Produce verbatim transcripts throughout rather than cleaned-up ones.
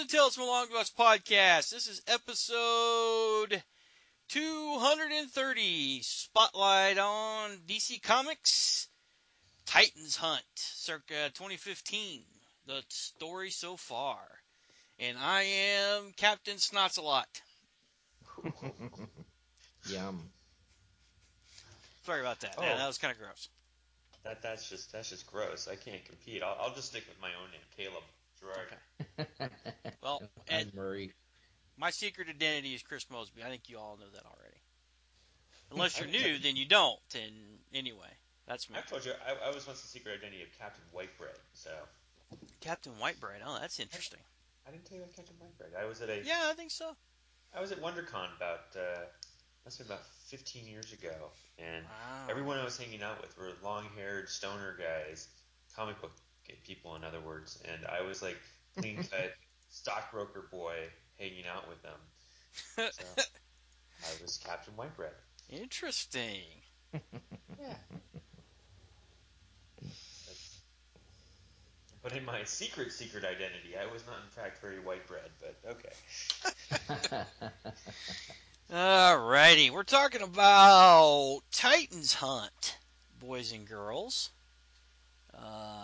the Tales from a Long Lost podcast. This is episode two hundred thirty. Spotlight on D C Comics. Titans Hunt, circa twenty fifteen. The story so far. And I am Captain Snotsalot. Yum. Sorry about that. Oh. Yeah, that was kind of gross. That that's just that's just gross. I can't compete. I'll, I'll just stick with my own name, Caleb Gerard. Okay. Well, I'm and Murray. my secret identity is Chris Mosby. I think you all know that already. Unless you're I- new, then you don't. And anyway, that's me. I've told you I, I was once the secret identity of Captain Whitebread. So Captain Whitebread. Oh, that's interesting. I didn't tell you about Captain Whitebread. I was at a Yeah, I think so. I was at WonderCon about uh, must have been about fifteen years ago, and Wow. everyone I was hanging out with were long-haired stoner guys, comic book people, in other words, and I was like clean-cut stockbroker boy hanging out with them. So I was Captain Whitebread. Interesting. Yeah. But in my secret, secret identity, I was not in fact very white bread, but okay. Alrighty, we're talking about Titans Hunt, boys and girls. Um,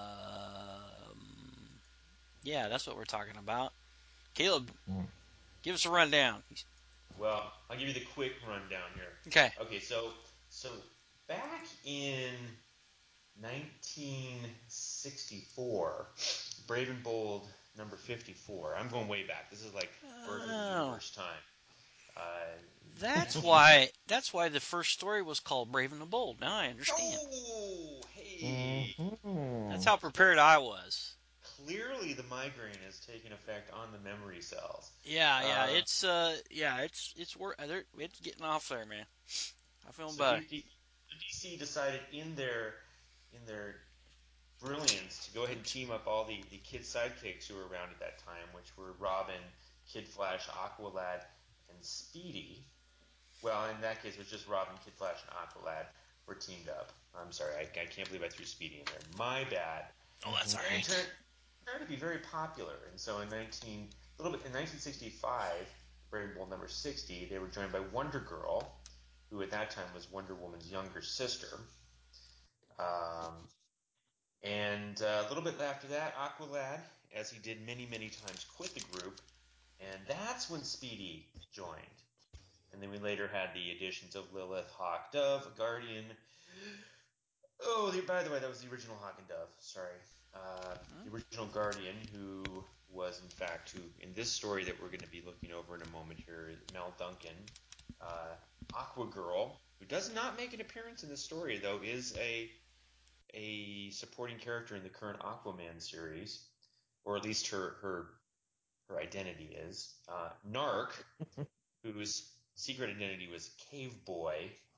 yeah, that's what we're talking about. Caleb, Mm. give us a rundown. Well, I'll give you the quick rundown here. Okay. Okay, so so back in nineteen sixty-four, Brave and Bold number fifty-four. I'm going way back. This is like birth of the Oh. universe time. Uh, That's why. That's why the first story was called Brave and the Bold. Now I understand. Oh, hey. Mhm. That's how prepared I was. Clearly, the migraine has taken effect on the memory cells. Yeah, yeah, Uh, it's uh, yeah, it's it's wor- they're- It's getting off there, man. I feel So better. D- D- D C decided in their in their brilliance to go ahead and team up all the, the kid sidekicks who were around at that time, which were Robin, Kid Flash, Aqualad, and Speedy. Well, in that case, it was just Robin, Kid Flash, and Aqualad were teamed up. I'm sorry, I, I can't believe I threw Speedy in there. My bad. Oh, that's all And right. turned, turned to be very popular. And so in nineteen a little bit in nineteen sixty-five, Brave and Bold number sixty, they were joined by Wonder Girl, who at that time was Wonder Woman's younger sister. Um, and uh, a little bit after that, Aqualad, as he did many, many times, quit the group, and that's when Speedy joined. And then we later had the additions of Lilith, Hawk, Dove, Guardian. Oh, the, by the way, that was the original Hawk and Dove. Sorry. Uh, the original Guardian, who was, in fact, who in this story that we're going to be looking over in a moment here, Mel Duncan. Uh, Aqua Girl, who does not make an appearance in this story, though, is a a supporting character in the current Aquaman series, or at least her her her identity is. Uh, Narc, whose secret identity was Cave Boy.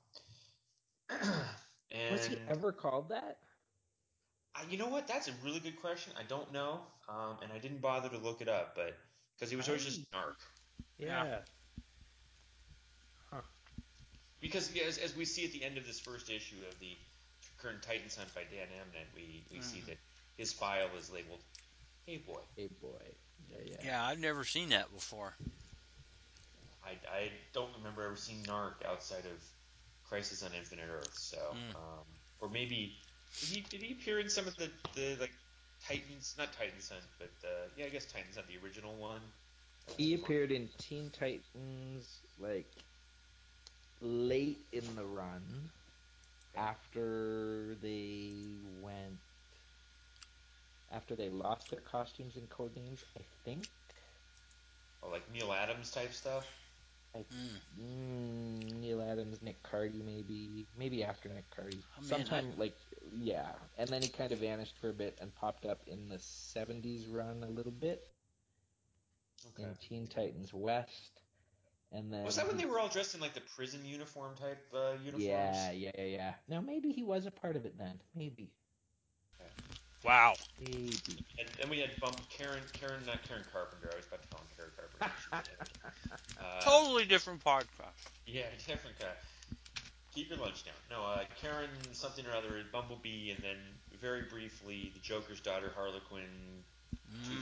and Was he ever called that? I, you know what? That's a really good question. I don't know, um, and I didn't bother to look it up, but because he was always just Narc. Yeah. Yeah. Huh. Because yeah, as, as we see at the end of this first issue of the current Titans Hunt by Dan Amnett, we, we see Mhm. that his file is labeled Cave Boy. Hey boy. Yeah, yeah. Yeah, I've never seen that before. I, I don't remember ever seeing Narc outside of Crisis on Infinite Earth. So, Mm. um, or maybe did he did he appear in some of the, the like Titans, not Titans Hunt, but uh, yeah, I guess Titans Hunt, the original one. He appeared in Teen Titans like late in the run after they went after they lost their costumes and code names, I think. Oh, like Neil Adams type stuff. Like Mm. mm, Neil Adams, Nick Cardy, maybe, maybe after Nick Cardy, Oh, man, I- sometime like yeah, and then he kind of vanished for a bit and popped up in the seventies run a little bit Okay. in Teen Titans West, and then Was that when he- they were all dressed in like the prison uniform type uh, uniforms? yeah, yeah, yeah, yeah. Now maybe he was a part of it then, maybe, Wow. maybe. And then we had Bump Karen, Karen, not Karen Carpenter. I was about to call him Karen Carpenter. She's dead. Uh, Totally different podcast. Yeah, different guy. Keep your lunch down. No, uh, Karen something or other, Bumblebee, and then very briefly the Joker's daughter, Harlequin, Mm-hmm. Two-Face's daughter,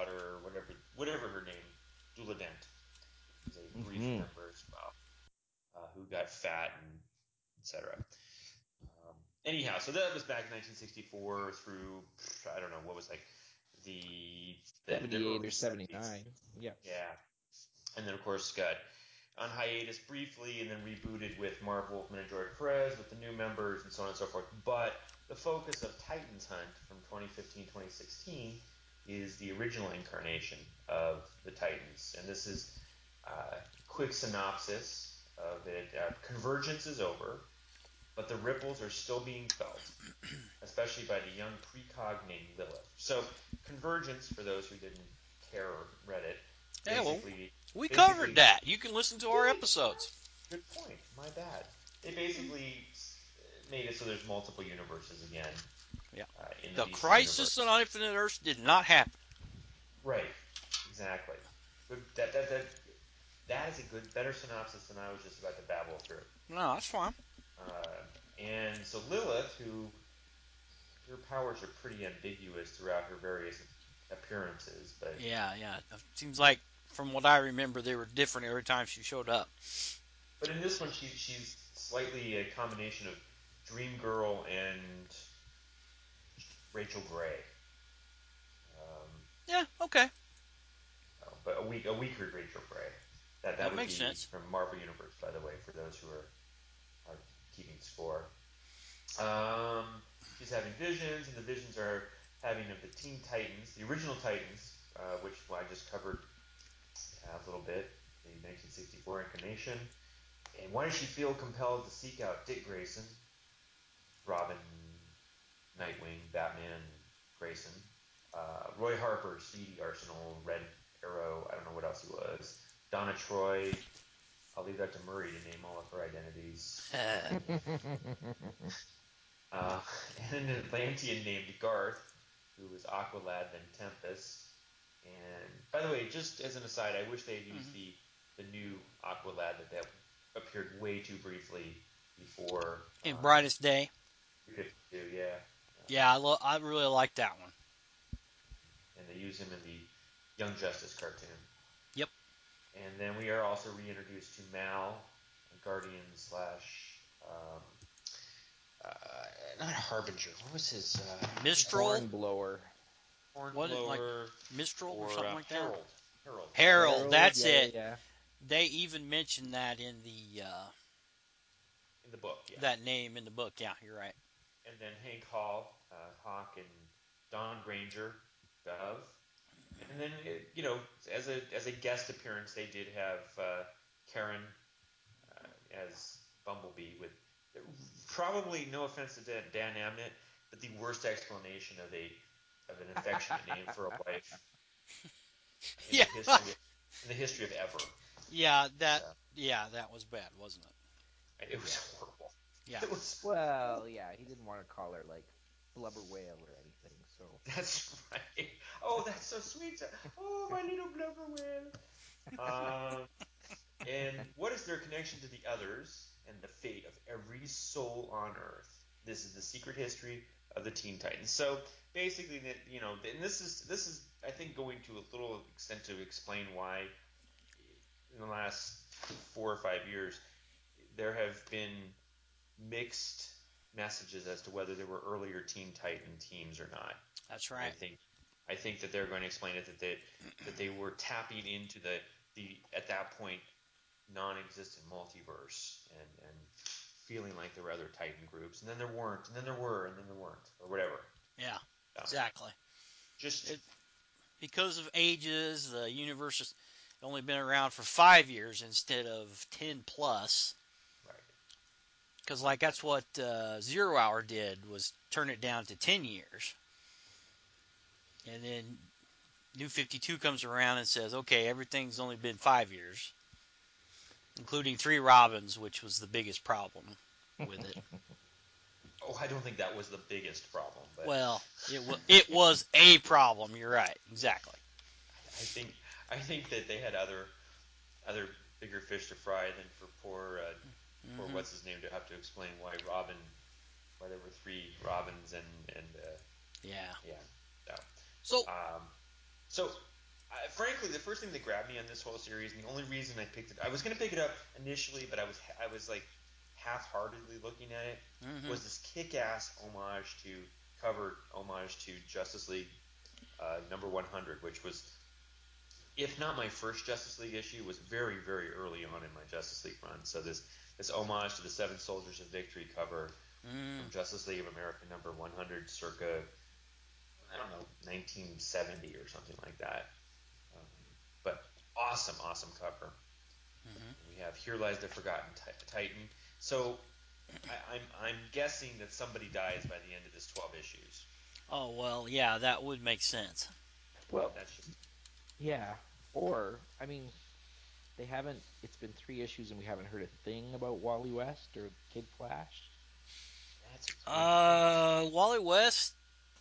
daughter, or whatever, whatever her name, Dula Dent, is a brief Mm-hmm. member as well, uh, who got fat and et cetera. Um, anyhow, so that was back in nineteen sixty-four through, I don't know, what was like the, the, the seventy-eight early or seventy-nine. seventies. Yeah. Yeah. And then, of course, got on hiatus briefly and then rebooted with Marv Wolfman and George Perez with the new members and so on and so forth. But the focus of Titans Hunt from twenty fifteen twenty sixteen is the original incarnation of the Titans. And this is a uh, quick synopsis of it. Uh, convergence is over, but the ripples are still being felt, especially by the young precog named Lilith. So, Convergence, for those who didn't care or read it, Yeah, well, basically, we basically, covered that. You can listen to our episodes. good point. My bad. They basically made it so there's multiple universes again. Yeah. Uh, in the The D C Crisis universe. on Infinite Earths did not happen. Right. Exactly. Good. That that that that is a good, better synopsis than I was just about to babble through. No, that's fine. Uh, and so Lilith, who her powers are pretty ambiguous throughout her various appearances, but Yeah, yeah. It seems like, from what I remember, they were different every time she showed up. but in this one, she she's slightly a combination of Dream Girl and Rachel Gray. Um, Yeah, okay. uh, but a weak a weaker Rachel Gray. That that That would makes be sense. from Marvel Universe, by the way, for those who are are keeping score. Um, she's having visions, and the visions are having of the Teen Titans, the original Titans, uh, which well, I just covered uh, a little bit, the nineteen sixty-four incarnation. And why does she feel compelled to seek out Dick Grayson, Robin, Nightwing, Batman, Grayson, uh, Roy Harper, Speedy, Arsenal, Red Arrow, I don't know what else he was, Donna Troy. I'll leave that to Murray to name all of her identities. Uh, and an Atlantean named Garth, who was Aqualad, then Tempest. And by the way, just as an aside, I wish they had used Mhm. the the new Aqualad that, that appeared way too briefly before In um, Brightest Day. fifty-two, yeah. Um, Yeah, I, lo- I really like that one. and they use him in the Young Justice cartoon. Yep. And then we are also reintroduced to Mal, a Guardian slash um, uh, not Harbinger. What was his uh, Mistral? Hornblower. What it like Hornblower Mistral or or something uh, like that? Herald? Herald. Harold, Harold, that's yeah, yeah, it. yeah. They even mentioned that in the uh, In the book, yeah. that name in the book. Yeah, you're right. And then Hank Hall, uh, Hawk, and Don Granger, Dove. And then, it, you know, as a as a guest appearance, they did have uh, Karen uh, as Bumblebee with probably, no offense to Dan, Dan Amnett, but the worst explanation of a of an affectionate name for a wife in Yeah. the history of, in the history of ever. Yeah, that So yeah, that was bad, wasn't it? it was Yeah. horrible. Yeah. It was Well, yeah, he didn't want to call her like blubber whale or anything, so. That's right. Oh, that's so sweet. Oh, my little blubber whale. Um, and what is their connection to the others and the fate of every soul on Earth? This is the secret history of the Teen Titans. So basically, that you know, and this is this is I think going to a little extent to explain why in the last four or five years there have been mixed messages as to whether there were earlier Teen Titan teams or not. That's And I right. think I think that they're going to explain it that they that they were tapping into the the at that point non-existent multiverse and and feeling like there were other Titan groups, and then there weren't, and then there were, and then there weren't, or whatever. Yeah, So, exactly. just It, because of ages, the universe has only been around for five years instead of ten plus. right. Because like that's what uh, Zero Hour did was turn it down to ten years, and then New fifty-two comes around and says, okay, everything's only been five years, including three Robins, which was the biggest problem with it. Oh, I don't think that was the biggest problem, but Well, it was it was a problem. You're right, exactly. I think I think that they had other other bigger fish to fry than for poor uh, poor Hmm. what's his name to have to explain why Robin why there were three Robins and and uh, Yeah. yeah. So So um, so I, frankly, the first thing that grabbed me on this whole series, and the only reason I picked it, I was going to pick it up initially, but I was I was like half-heartedly looking at it, Mm-hmm. was this kick-ass homage to cover homage to Justice League uh, number one hundred, which was, if not my first Justice League issue, was very very early on in my Justice League run. So this this homage to the Seven Soldiers of Victory cover Mm. from Justice League of America number one hundred, circa I don't know nineteen seventy or something like that. Um, but awesome, awesome cover. Mm-hmm. We have Here Lies the Forgotten Titan. So I, I'm I'm guessing that somebody dies by the end of this twelve issues. Oh well, yeah, that would make sense. Well, That's just yeah. Or I mean, they haven't. It's been three issues and we haven't heard a thing about Wally West or Kid Flash. that's a good point. Uh, Wally West,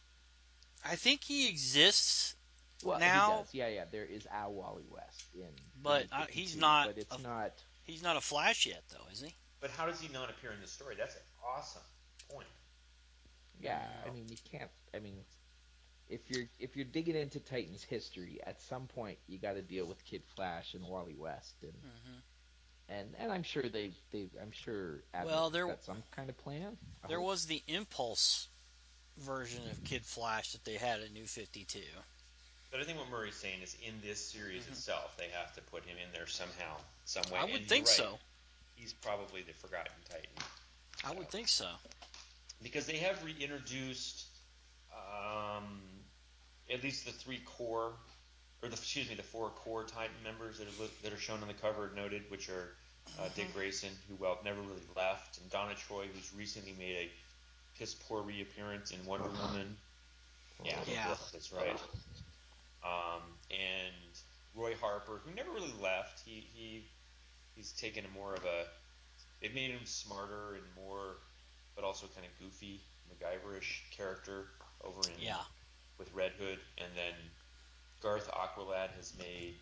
I think he exists Well, he now, does. Yeah, yeah. There is a Wally West in the but New uh, he's fifty-two, not but a it's not. he's not a Flash yet, though, is he? But how does he not appear in the story? That's an awesome point. Yeah, I No. mean, you can't. I mean, if you're if you're digging into Titans history, at some point you got to deal with Kid Flash and Wally West, and Mm-hmm. and and I'm sure they they I'm sure Well, Abnett's there got some kind of plan. I there hope. was the Impulse version of Kid Flash that they had at New fifty-two. But I think what Murray's saying is in this series Mm-hmm. itself, they have to put him in there somehow, some way. I And would you're think right, so. he's probably the Forgotten Titan. I So would think so. because they have reintroduced um, at least the three core, or the excuse me, the four core Titan members that are that are shown on the cover noted, which are uh, Mm-hmm. Dick Grayson, who well never really left, and Donna Troy, who's recently made a piss poor reappearance in Wonder Woman. Yeah, Yeah. that's right. Um, and Roy Harper, who never really left. He he he's taken a more of a. They've made him smarter and more, but also kind of goofy, MacGyverish character over in Yeah. with Red Hood, and then Garth Aqualad has made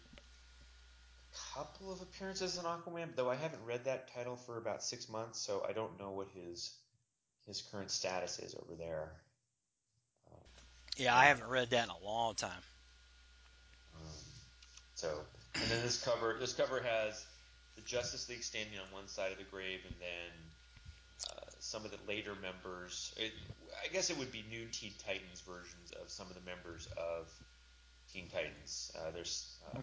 a couple of appearances in Aquaman, though I haven't read that title for about six months, so I don't know what his his current status is over there. Um, Yeah, I but haven't read that in a long time. um, so, and then this cover this cover has the Justice League standing on one side of the grave, and then uh, some of the later members. It, I guess it would be new Teen Titans versions of some of the members of Teen Titans. Uh, there's uh,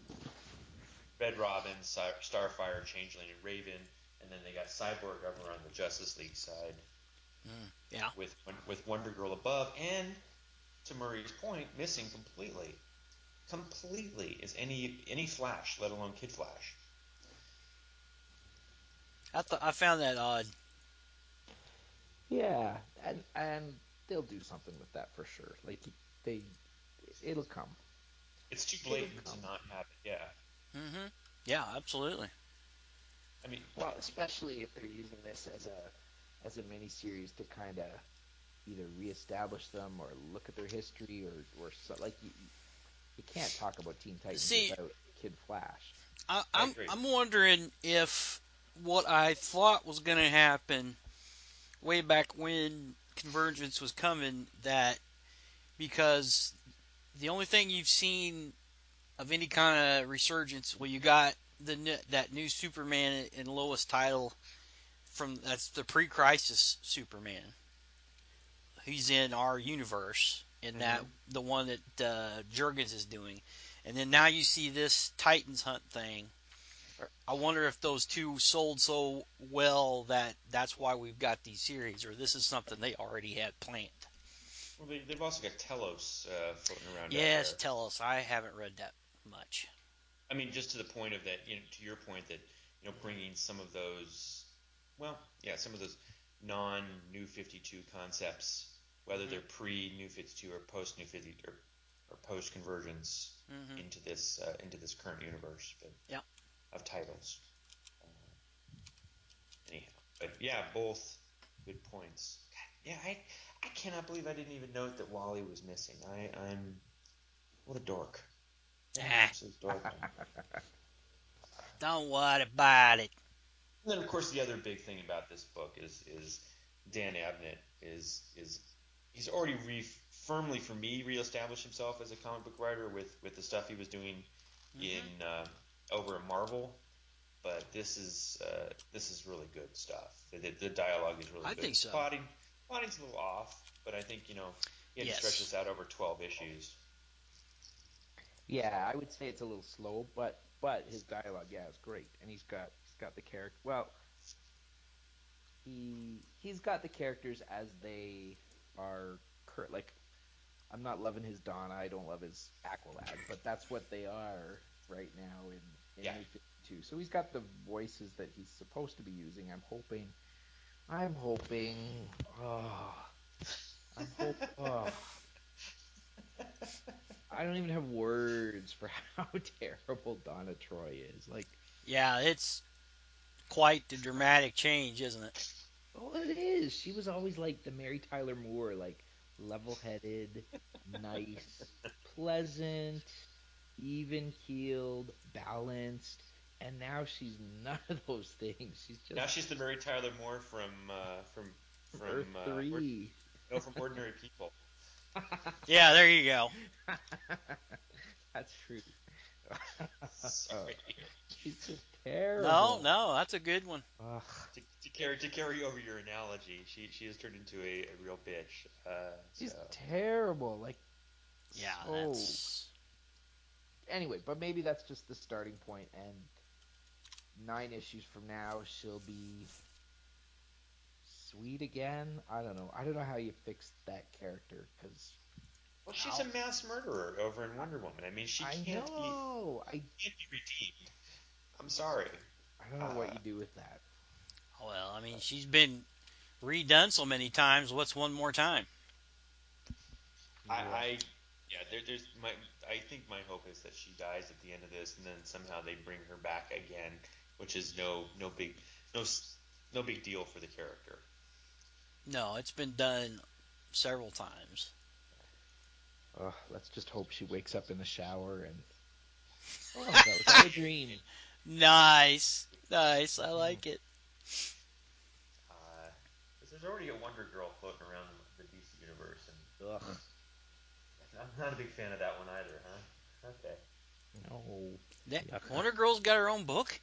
Red Robin, Starfire, Changeling, and Raven, and then they got Cyborg over on the Justice League side Mm. Yeah. with with Wonder Girl above, and to Murray's point, missing completely, completely is any any Flash, let alone Kid Flash. I th- I found that odd. Yeah, and and they'll do something with that for sure. Like they, it'll come. It's too It'll blatant to come. not have it. Yeah, Mm-hmm. Yeah, absolutely. I mean, Well, especially if they're using this as a as a mini series to kind of either reestablish them or look at their history or or so, like you you can't talk about Teen Titans See, without Kid Flash. I, I I'm agree. I'm wondering if what I thought was going to happen way back when Convergence was coming, that because the only thing you've seen of any kind of resurgence, well, you got the that new Superman and Lois title from that's the pre-crisis Superman. He's in our universe, in that Mm-hmm. the one that uh, Jurgens is doing, and then now you see this Titans Hunt thing. I wonder if those two sold so well that that's why we've got these series, or this is something they already had planned. Well, they, they've also got Telos uh, floating around out Yes, there. tell us. I haven't read that much. I mean, just to the point of that, you know, to your point that you know, Mm-hmm. bringing some of those, well, yeah, some of those non-New fifty-two concepts, whether Mm-hmm. they're pre-New fifty-two or post-New fifty or, or post-convergence Mm-hmm. into this uh, into this current universe but, Yeah. of titles. Uh, anyhow, but yeah, both good points. God, yeah, I I cannot believe I didn't even note that Wally was missing. I I'm what a dork. What an Ah, absolute dork. don't worry about it. And then, of course, the other big thing about this book is is Dan Abnett is is he's already firmly, for me, reestablished himself as a comic book writer with, with the stuff he was doing Mm-hmm. in uh, over at Marvel. But this is uh, this is really good stuff. The, the, the dialogue is really I good. think so. Plotting, plotting's a little off, but I think you know he had to stretch Yes. this out over twelve issues. Yeah, I would say it's a little slow, but but his dialogue, yeah, is great, and he's got he's got the character. Well, he he's got the characters as they are cur- like I'm not loving his Donna, I don't love his Aqualad, but that's what they are right now in in Yeah, New fifty-two. So he's got the voices that he's supposed to be using. I'm hoping I'm hoping oh I'm hope oh I don't even have words for how terrible Donna Troy is. Like, Yeah, it's quite the dramatic change, isn't it? oh, it is. She was always like the Mary Tyler Moore, like level-headed, nice, pleasant, even-keeled, balanced, and now she's none of those things. She's now just she's the Mary Tyler Moore from uh, from from from Earth uh, or, three. no from Ordinary People. Yeah, there you go. That's true. Sorry, She's just No, terrible. no, that's a good one. Ugh. to, to carry to carry over your analogy, she she has turned into a, a real bitch. Uh, so She's terrible. Like, Yeah, so. that's. Anyway, but maybe that's just the starting point, and nine issues from now, she'll be sweet again. I don't know. I don't know how you fix that character because well, she's a how mass murderer over in I, Wonder Woman. I mean, she I can't be know. I can't be redeemed. I'm sorry. I don't know what Uh, you do with that. Well, I mean, she's been redone so many times. What's one more time? I, Yeah. I yeah, there, there's my. I think my hope is that she dies at the end of this, and then somehow they bring her back again, which is no no big no no big deal for the character. No, it's been done several times. Ugh, let's just hope she wakes up in the shower and oh, that was all a dream. Nice, nice. I Mm. like it. Uh, because there's already a Wonder Girl floating around the D C universe, and Ugh, I'm not a big fan of that one either, huh? Okay. no. That, Yuck. Wonder Girl's got her own book.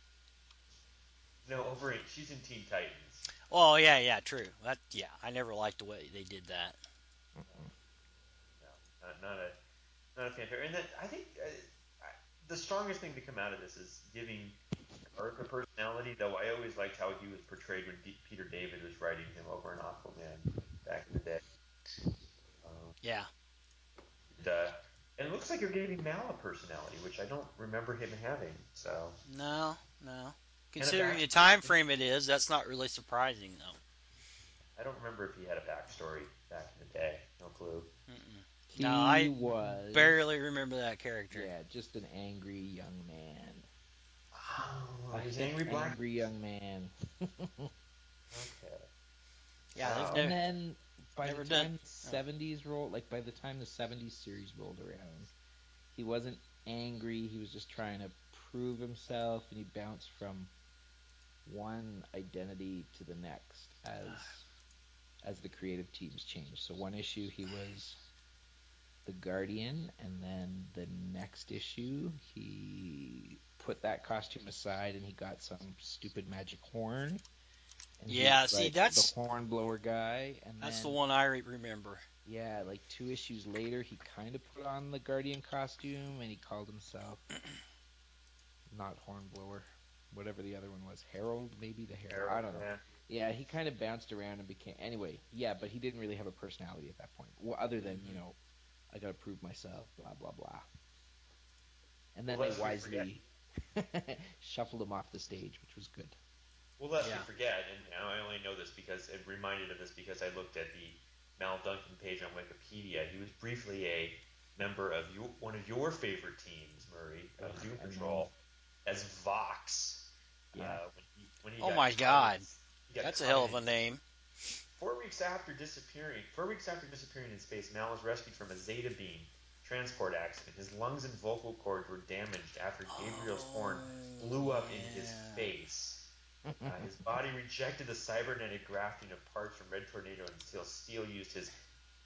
No, over in she's in Teen Titans. Oh yeah, yeah, true. That yeah, I never liked the way they did that. Mm-mm. No, not, not a not a fan favorite. And that I think uh, I, the strongest thing to come out of this is giving Garth a personality. Though I always liked how he was portrayed when D- Peter David was writing him over in Aquaman back in the day. Uh, Yeah. and, uh, and it looks like you're giving Mal a personality, which I don't remember him having. So No, no. and a Considering the backstory. time frame it is, that's not really surprising though. I don't remember if he had a backstory back in the day. No clue. Mm-mm. No, He I was barely remember that character. yeah, just an angry young man. Oh, A he's hip, angry black. angry young man. Okay. Yeah, they've And Wow. never then by the never done. time the Oh, seventies rolled, like by the time the seventies series rolled around, he wasn't angry. He was just trying to prove himself, and he bounced from one identity to the next as as the creative teams changed. So one issue he was the Guardian, and then the next issue he put that costume aside and he got some stupid magic horn, and he yeah. was See, like the that's hornblower guy. And that's the then one I re- remember. yeah, like two issues later, he kind of put on the Guardian costume and he called himself not Hornblower, whatever the other one was, Harold, maybe the Harold. Harold, I don't know. yeah. Yeah, he kind of bounced around and became anyway. Yeah, but he didn't really have a personality at that point, well, other than you Hmm. know, I got to prove myself, blah blah blah. And Well, then they lest we forget. wisely shuffled him off the stage, which was good. Well, lest we Yeah. forget, and you know, I only know this because it reminded of this because I looked at the Mal Duncan page on Wikipedia. He was briefly a member of your, one of your favorite teams, Murray, of Ugh, Doom I know. Patrol, as Vox. Yeah. Uh, when he when he Oh got my caught in God, he got that's a caught hell in of a name. four weeks after disappearing. Four weeks after disappearing in space, Mal was rescued from a Zeta beam transport accident. His lungs and vocal cords were damaged after Gabriel's horn Oh blew up in his yeah. face. Uh, his body rejected the cybernetic grafting of parts from Red Tornado and Steel. Steel used his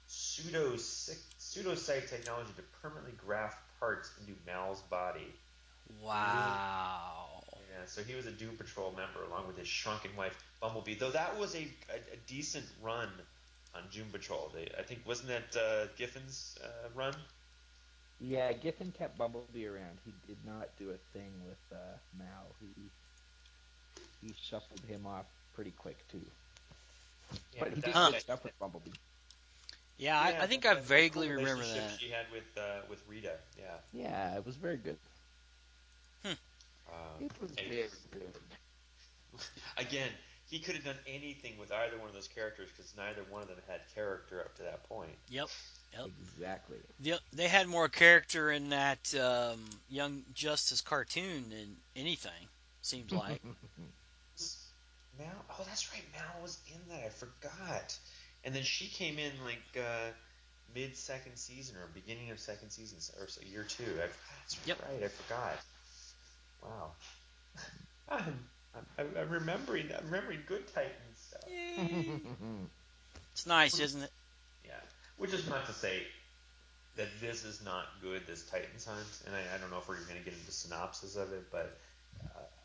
pseudo pseudocyte technology to permanently graft parts into Mal's body. He was Wow. Yeah, so he was a Doom Patrol member along with his shrunken wife Bumblebee. Though that was a, a, a decent run on Doom Patrol. They, I think wasn't that uh, Giffen's uh, run? Yeah, Giffen kept Bumblebee around. He did not do a thing with uh, Mal. He he shuffled him off pretty quick too. Yeah, But but he that, did Huh. good that stuff with Bumblebee. Yeah, I, yeah, I think that, I that, that vaguely cool remember relationship that. she had with uh, with Rita. Yeah. Yeah, it was very good. Hmm. Uh, It was and very good. again, he could have done anything with either one of those characters because neither one of them had character up to that point. Yep. Yep. Exactly. The, they had more character in that um, Young Justice cartoon than anything. Seems like. Was Mal? Oh, that's right. Mal was in that. I forgot. And then she came in like uh, mid second season or beginning of second season or so, year two. I, that's Yep. right. I forgot. Wow. I'm, I'm, I'm remembering. I'm remembering good Titans stuff. Yay. It's nice, isn't it? Yeah. Which is not to say that this is not good. This Titans hunt, and I, I don't know if we're going to get into synopsis of it, but uh,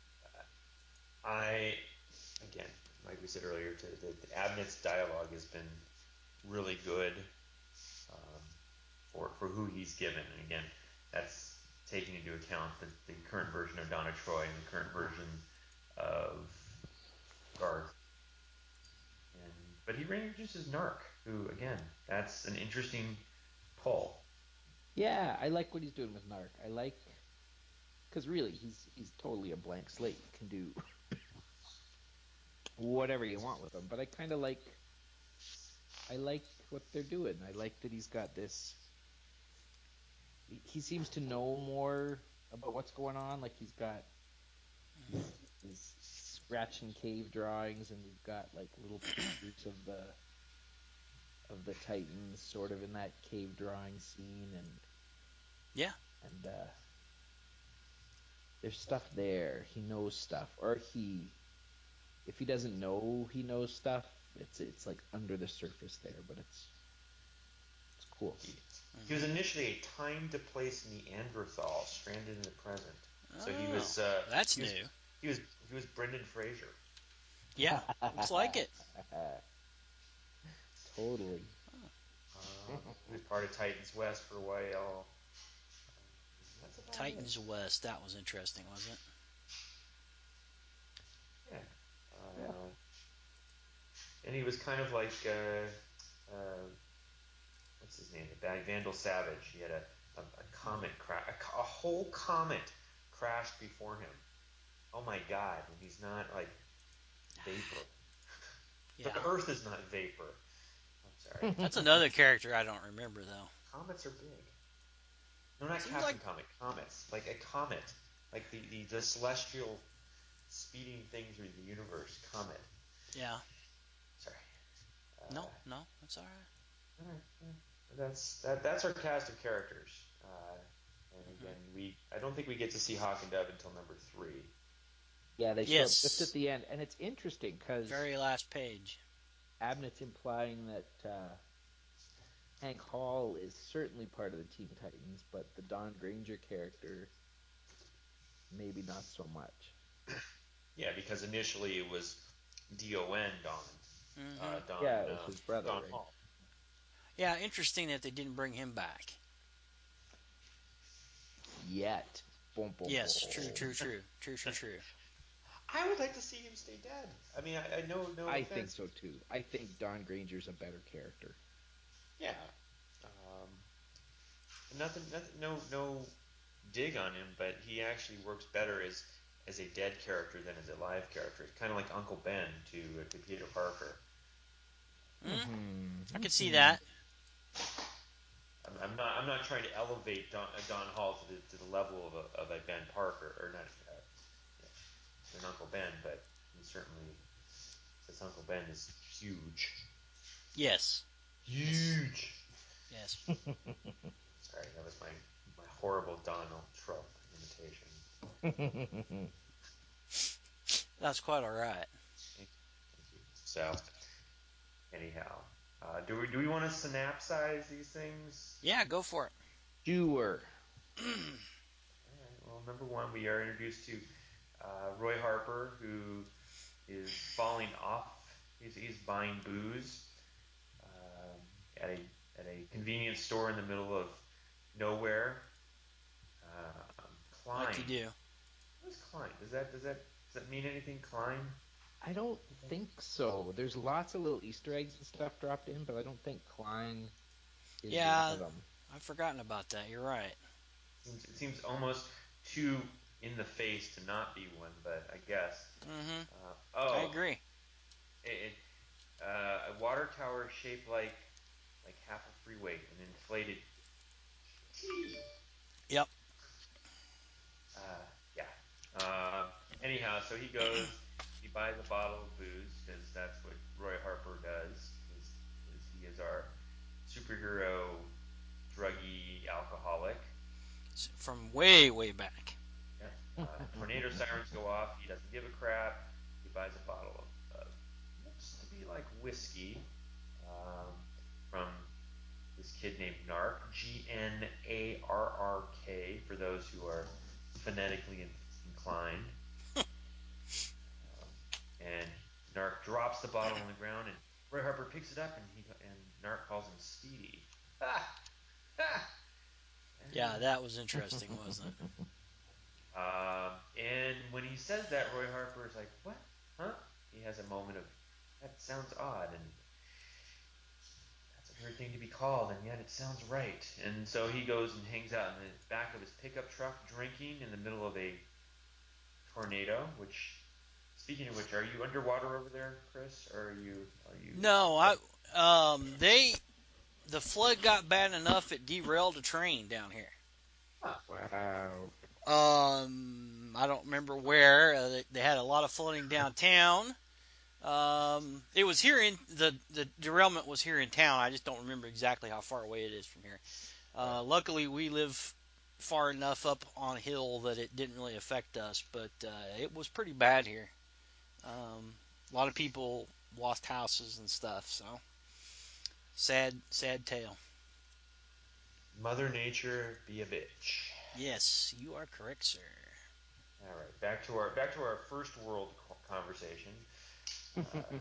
I again, like we said earlier, to, the, the Abnett's dialogue has been really good um, for for who he's given, and again, that's taking into account the, the current version of Donna Troy and the current version of Garth. And but he reintroduces Narc, who again, that's an interesting pull. Yeah, I like what he's doing with Narc. I like because really he's he's totally a blank slate. You can do whatever you want with him. But I kind of like I like what they're doing. I like that he's got this. He seems to know more about what's going on. Like he's got he's he's scratching cave drawings, and we've got like little pictures of the of the Titans, sort of in that cave drawing scene, and Yeah. and uh, there's stuff there. He knows stuff, or he if he doesn't know he knows stuff, it's it's like under the surface there, but it's it's cool. He, he was Mm-hmm. initially a time to place Neanderthal stranded in the present. So he Oh, was uh, that's he was new. he was he was Brendan Fraser. Yeah, looks like it. Totally. Oh, Uh, he was part of Titans West for a while. That's about it. Titans West. That was interesting, wasn't Yeah. Yeah. Uh, and he was kind of like uh, uh, what's his name? The bad Vandal Savage. He had a a, a it? Mm. comet crash. A, a whole comet crashed before him. Oh my God! And he's not like vapor. The Yeah. Earth is not vapor. I'm sorry. That's another character I don't remember though. Comets are big. No, not Seems like Captain Comet. Comets. Like a comet. Like the, the, the celestial speeding thing through the universe. Comet. yeah. Sorry. No, Uh, no, that's all right. that's that, that's our cast of characters. Uh, and Mm-hmm. again, we I don't think we get to see Hawk and Dove until number three. Yeah, they show up just at Yes. the end, and it's interesting because Very last page. Abnett's implying that uh, Hank Hall is certainly part of the Teen Titans, but the Don Granger character maybe not so much. Yeah, because initially it was D O N Don, Mm-hmm. uh, Don Yeah, it was uh, his brother, Don right? Hall. Yeah, interesting that they didn't bring him back. Yet. Boom, boom, Yes, true, boom. true, true, true, true, true. I would like to see him stay dead. I mean, I, I know no I think offense. so too. I think Don Granger's a better character. Yeah. Um, nothing, nothing, no, no dig on him, but he actually works better as as a dead character than as a live character. It's kind of like Uncle Ben to uh, to Peter Parker. Mm, I Mm-hmm. could see Mm-hmm. that. I'm, I'm not I'm not trying to elevate Don, uh, Don Hall to the, to the level of a, of a Ben Parker or not uh, yeah, an Uncle Ben, but he certainly this Uncle Ben is huge, Yes. Yes. huge. Yes. Sorry, that was my my horrible Donald Trump imitation. That's quite all right. Thank you. So anyhow. Uh, do we do we want to synopsize these things? Yeah, go for it. Sure. All right. Well, number one, we are introduced to uh, Roy Harper, who is falling off. He's, he's buying booze um, at a at a convenience store in the middle of nowhere. Um, Like you Klein. do. What's Klein? Does that does that does that mean anything? Klein? I don't think so. There's lots of little Easter eggs and stuff dropped in, but I don't think Klein is one Yeah, of them. I've forgotten about that. You're right. Seems, it seems almost too in the face to not be one, but I guess. Mm-hmm. Uh, I oh, agree. it, it, uh, a water tower shaped like like half a freeway, an inflated T. Yep. Uh, yeah. Uh, anyhow, so he goes, he buys a bottle of booze because that's what Roy Harper does. Is, is he is our superhero, druggy alcoholic. From way, way back. Yeah. Uh, tornado sirens go off. He doesn't give a crap. He buys a bottle of, of looks to be like whiskey um, from this kid named Nark, G N A R R K, for those who are phonetically in- inclined. Um, and Nark drops the bottle on the ground, and Roy Harper picks it up, and he and Nark calls him Speedy. Ha! Ha! Yeah, that was interesting, wasn't it? Um, and when he says that, Roy Harper is like, "What? Huh?" He has a moment of, "That sounds odd," and that's a weird thing to be called, and yet it sounds right. And so he goes and hangs out in the back of his pickup truck, drinking in the middle of a tornado. Which, speaking of which, are you underwater over there, Chris? Or are you? Are you? No, I. Um, they the flood got bad enough it derailed a train down here. Huh. Wow. Um, I don't remember where. Uh, they, they had a lot of flooding downtown. Um, it was here in the the derailment was here in town. I just don't remember exactly how far away it is from here. Right. Uh, luckily, we live far enough up on a hill that it didn't really affect us, but uh, it was pretty bad here. Um, a lot of people lost houses and stuff. So sad, sad tale. Mother Nature be a bitch. Yes, you are correct, sir. All right, back to our back to our first world conversation. Uh,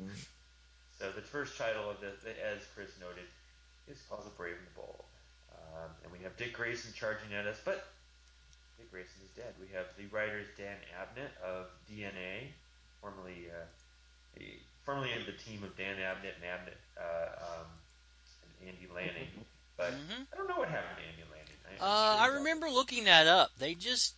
so the first title of the, as Chris noted, is called The Brave and the Bold, um, and we have Dick Grayson charging at us, but Dick Grayson is dead. We have the writers Dan Abnett of D N A, formerly uh, formerly in the team of Dan Abnett and Abnett uh, um, and Andy Lanning, but hmm I don't know what happened to Andy Lanning. I, I'm Uh, sure I he's out there. remember looking that up. They just,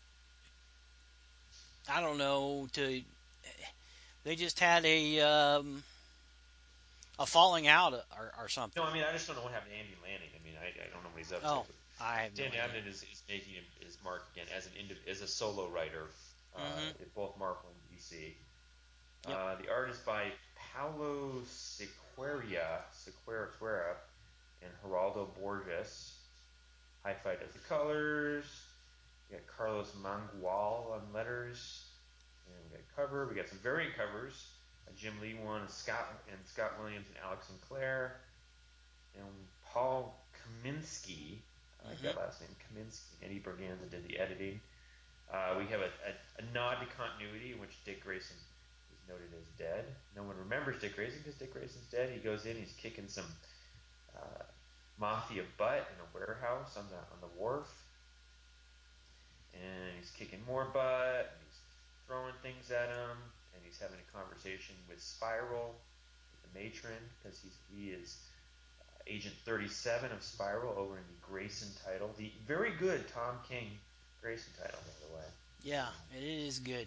I don't know, to they just had a um, a falling out or, or No, something. I mean, I just don't know what happened to Andy Lanning. I mean, I, I don't know what he's up to. Oh, I have no Dan idea. Abnett is, is making his mark again as an indiv- as a solo writer uh, hmm at both Marvel and D C. Yep. Uh, the art is by Paulo Sequeira, Sequeira, and Geraldo Borges. Hi-Fi does the colors. We got Carlos Mangual on letters, and we got cover. We got some variant covers. A Jim Lee one, Scott and Scott Williams and Alex Sinclair, and Paul Kaminsky. I like hmm that last name, Kaminsky. Eddie Berganza did the editing. Uh, we have a, a, a nod to continuity in which Dick Grayson is noted as dead. No one remembers Dick Grayson because Dick Grayson's dead. He goes in, he's kicking some uh, mafia butt in a warehouse on the on the wharf, and he's kicking more butt, and he's throwing things at him, and he's having a conversation with Spiral, with the matron, because he's he is Agent thirty-seven of Spiral over in the Grayson title, the very good Tom King Grayson title, by the way. Yeah, it is good.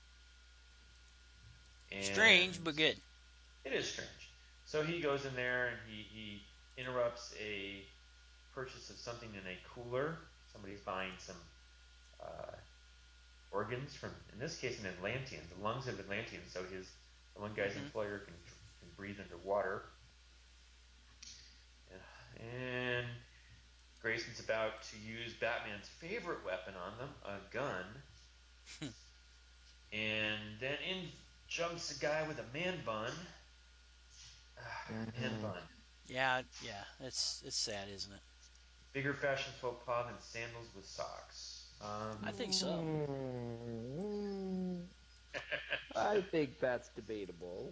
Strange, And but good. it is strange. So he goes in there and he, he interrupts a purchase of something in a cooler. Somebody's buying some uh, organs from, in this case, an Atlantean, the lungs of Atlantean. So his the one guy's hmm employer can can breathe underwater. And Grayson's about to use Batman's favorite weapon on them, a gun. And then in jumps a guy with a man bun. Ah, man Mhm. bun. Yeah, yeah. It's it's sad, isn't it? Bigger fashion faux pas than sandals with socks. I Um, think so. Mm, I think that's debatable.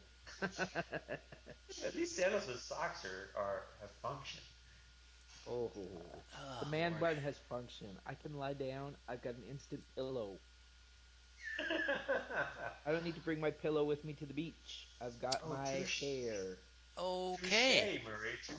at least sandals with socks are, are have function. Oh, the Oh man Lord. bun has function. I can lie down. I've got an instant pillow. I don't need to bring my pillow with me to the beach. I've got oh, my touche, hair. Okay, touche, Marie, touche.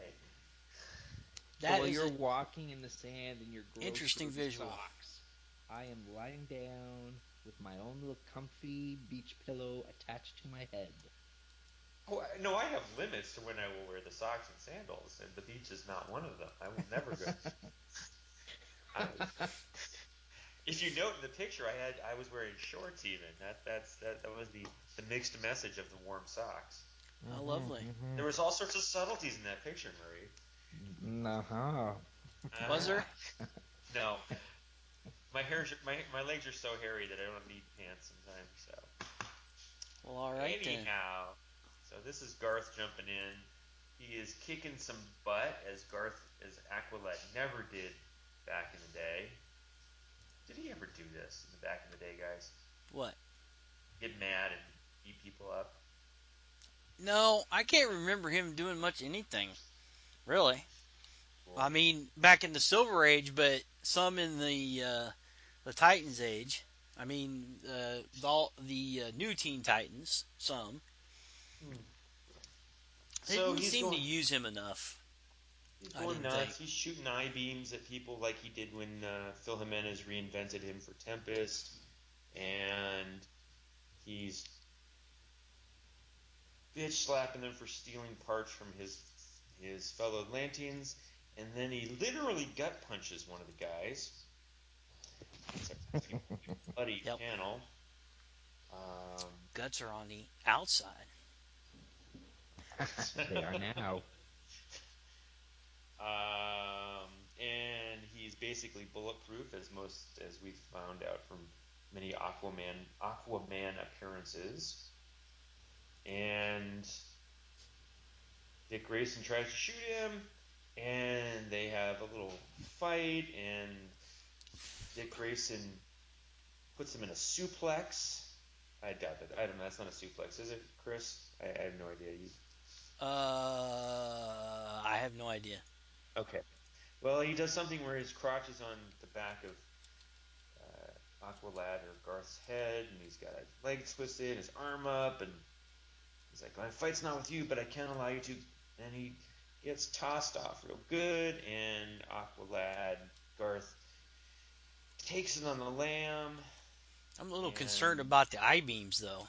So that while is you're an walking in the sand in your gross, interesting dirty visual. socks, I am lying down with my own little comfy beach pillow attached to my head. Oh no, I have limits to when I will wear the socks and sandals, and the beach is not one of them. I will never go. I, if you note in the picture, I had I was wearing shorts. Even that that's that, that was the the mixed message of the warm socks. How Mm-hmm, lovely. mm-hmm. There was all sorts of subtleties in that picture, Marie. Uh-huh. Was Ah, no, my hair, my my legs are so hairy that I don't need pants sometimes. So Well, all right then. anyhow, so this is Garth jumping in. He is kicking some butt as Garth as Aqualad never did back in the day. Did he ever do this in the back in the day, guys? What? Get mad and beat people up? No, I can't remember him doing much anything really. I Cool. mean, back in the Silver Age, but some in the uh, the Titans Age. I mean, uh, the the uh, new Teen Titans. Some Hmm. they So didn't he's seem to going use him enough. he's I going didn't think. nuts. He's shooting eye beams at people like he did when uh, Phil Jimenez reinvented him for Tempest, and he's bitch slapping them for stealing parts from his his fellow Atlanteans, and then he literally gut punches one of the guys. It's a pretty bloody Yep, panel. Um, guts are on the outside. They are now. um, and he's basically bulletproof, as most as we've found out from many Aquaman Aquaman appearances. And Dick Grayson tries to shoot him, and they have a little fight, and Dick Grayson puts him in a suplex. I doubt that. I don't know. That's not a suplex, is it, Chris? I, I have no idea. You Uh, I have no idea. okay? Well, he does something where his crotch is on the back of uh, Aqualad or Garth's head, and he's got his leg twisted, his arm up, and he's like, "My fight's not with you, but I can't allow you to." And he gets tossed off real good, and Aqualad Garth takes it on the lamb, I'm a little concerned and about the I beams, though.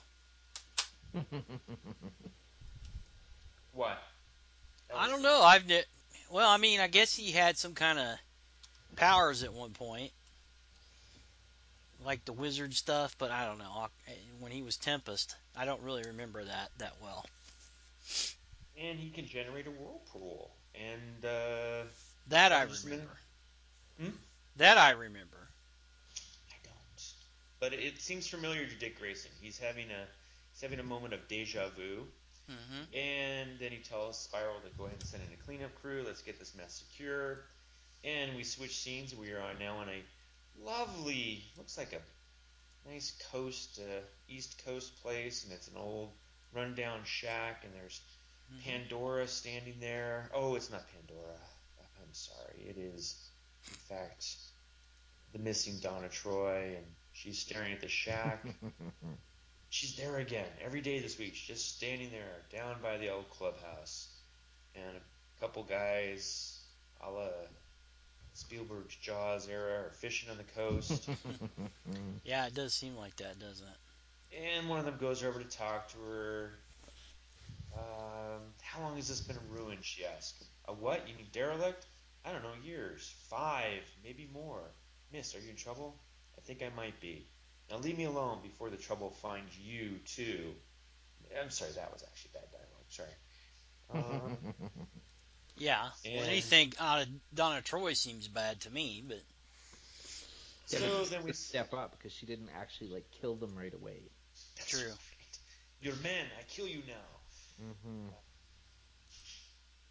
what? That I was don't know. I've ne- well, I mean, I guess he had some kind of powers at one point, like the wizard stuff, but I don't know. When he was Tempest, I don't really remember that that well. and he can generate a whirlpool. And uh, That I after just a minute, remember. hmm? That I remember. I don't. But it seems familiar to Dick Grayson. He's having a he's having a moment of deja vu, Hmm. and then he tells Spiral to go ahead and send in a cleanup crew. Let's get this mess secure. And we switch scenes. We are now on a lovely, looks like a nice coast, uh, East Coast place, and it's an old rundown shack, and there's Hmm. Pandora standing there. Oh, it's not Pandora. I'm sorry. It is, in fact, the missing Donna Troy, and she's staring at the shack. She's there again every day this week. She's just standing there down by the old clubhouse, and a couple guys, a la Spielberg's Jaws era, are fishing on the coast. Yeah, it does seem like that, doesn't it? And one of them goes over to talk to her. Um, how long has this been ruined? She asks. A what? You mean derelict? I don't know, years. Five, maybe more. Miss, are you in trouble? I think I might be. Now leave me alone before the trouble finds you, too. I'm sorry, that was actually bad dialogue. Sorry. Um, Yeah. Well, and anything out of Donna Troy seems bad to me, but Yeah, but so she then we. took a step up because she didn't actually like kill them right away. That's true. right. You're men. I kill you now. Mm-hmm.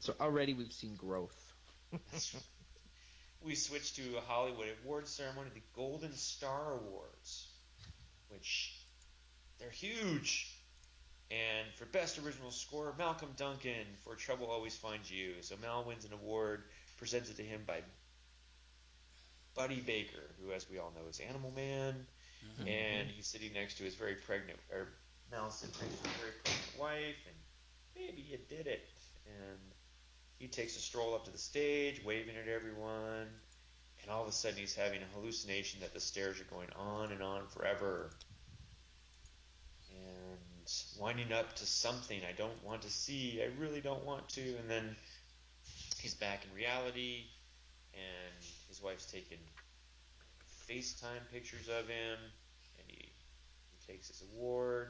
So already we've seen growth. That's right. We switch to a Hollywood awards ceremony, the Golden Star Awards, which they're huge. And for Best Original Score, Malcolm Duncan for Trouble Always Finds You. So Mal wins an award presented to him by Buddy Baker, who, as we all know, is Animal Man. Mm-hmm. And he's sitting next to his very pregnant, or Mal's sitting next to his very pregnant wife, and maybe you did it. And he takes a stroll up to the stage, waving at everyone, and all of a sudden he's having a hallucination that the stairs are going on and on forever. And winding up to something I don't want to see, I really don't want to, and then he's back in reality, and his wife's taking FaceTime pictures of him, and he, he takes his award,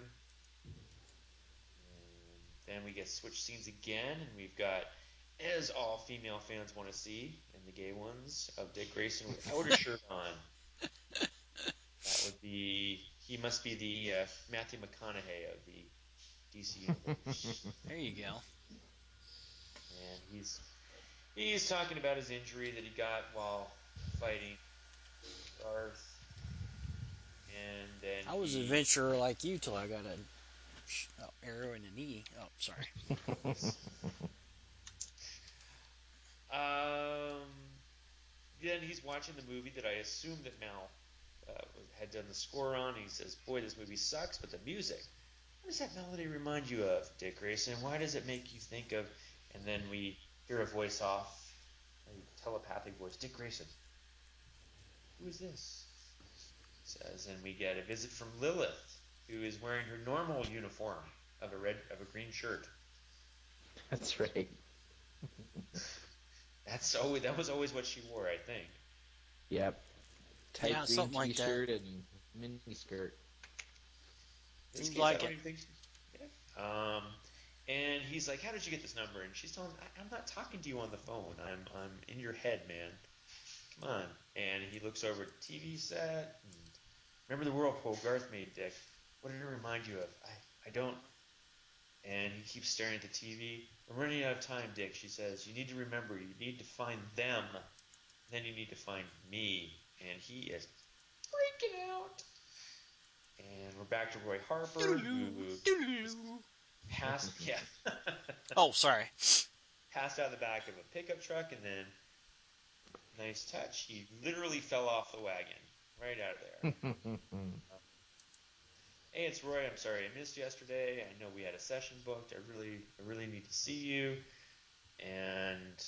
and then we get switch scenes again, and we've got, as all female fans want to see, and the gay ones, of Dick Grayson without a shirt on. That would be, he must be the uh, Matthew McConaughey of the D C universe. There you go. And he's he's talking about his injury that he got while fighting Garth. And then I was he, an adventurer like you till I got a oh, arrow in the knee. Oh, sorry. um, then he's watching the movie that I assume that Mal uh, had done the score on. He says, "Boy, this movie sucks, but the music. What does that melody remind you of, Dick Grayson? Why does it make you think of?" And then we hear a voice off, a telepathic voice, "Dick Grayson, who is this?" Says, and we get a visit from Lilith, who is wearing her normal uniform of a red of a green shirt. That's right. That's always that was always what she wore, I think. Yep. Tight Yeah, green something like that. t-shirt and mini skirt. In this Seems case, like I don't it. even think. She, yeah. Um, and he's like, "How did you get this number?" And she's telling him, I, "I'm not talking to you on the phone. I'm I'm in your head, man. Come on." And he looks over at the T V set. And, "Remember the whirlpool Garth made, Dick? What did it remind you of?" I I don't. And he keeps staring at the T V. "We're running out of time, Dick," she says. "You need to remember, you need to find them. Then you need to find me." And he is freaking out. And we're back to Roy Harper, who passed, yeah, Oh, sorry. passed out of the back of a pickup truck, and then, nice touch, he literally fell off the wagon, right out of there. "Hey, it's Roy. I'm sorry I missed yesterday. I know we had a session booked. I really, I really need to see you." And